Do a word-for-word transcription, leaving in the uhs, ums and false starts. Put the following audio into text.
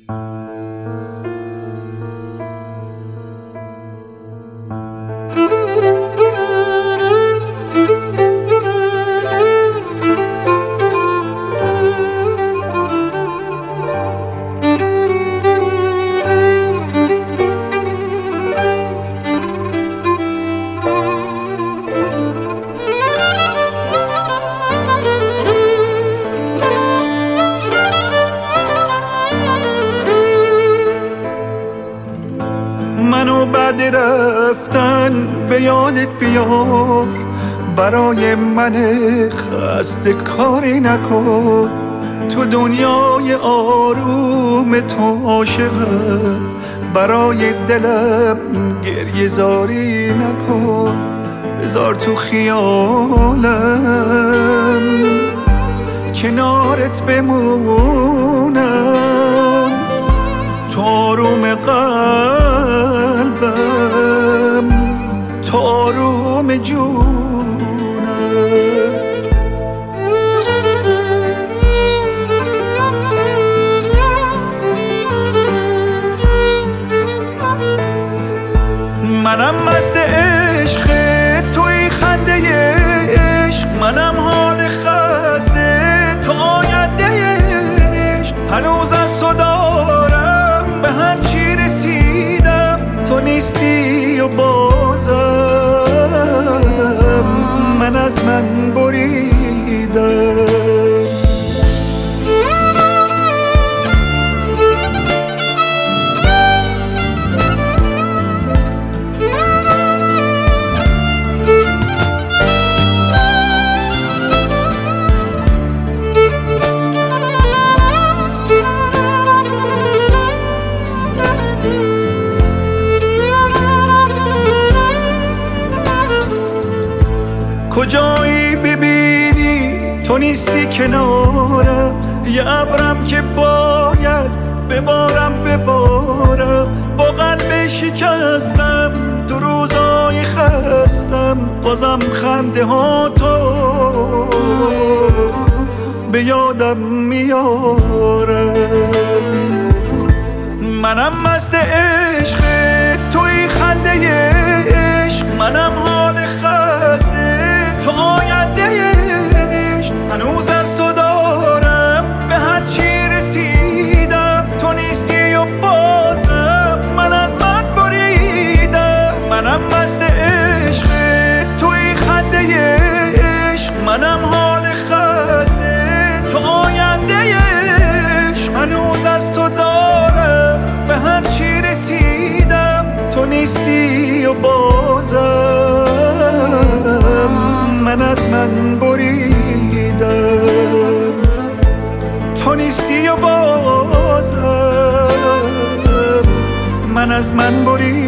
منو بعد رفتن به یادت بیار، برای من خسته کاری نکن. تو دنیای آروم تو عاشقم، برای دلم گریه زاری نکن. بذار تو خیالم کنارت بمونم، تو آروم قلبم، تو آروم جونم. منم مست عشق توی خنده عشق، منم حال خسته تو آینده عشق. هنوز از تو دارم به هر چی رسیدم، تو نیستی و بازم من از من بریدم. کجایی ببینی تو نیستی کنارم، یه ابرم که باید ببارم ببارم. با قلب شکستم دو روزای خستم، بازم خنده ها تو به یادم میارم. منم مست عشق توی خنده عشق، منم حال خسته تو آینده عشق. هنوز از تو دارم به هر چی رسیدم، تو نیستی و بازم من از من بریدم. منم مست عشق توی خنده عشق، منم حال خسته تو آینده عشق. هنوز از تو دارم به هر چی رسیدم، تو نیستی و بازم من از من بریدم. تو نیستی و بازم من از من بریدم.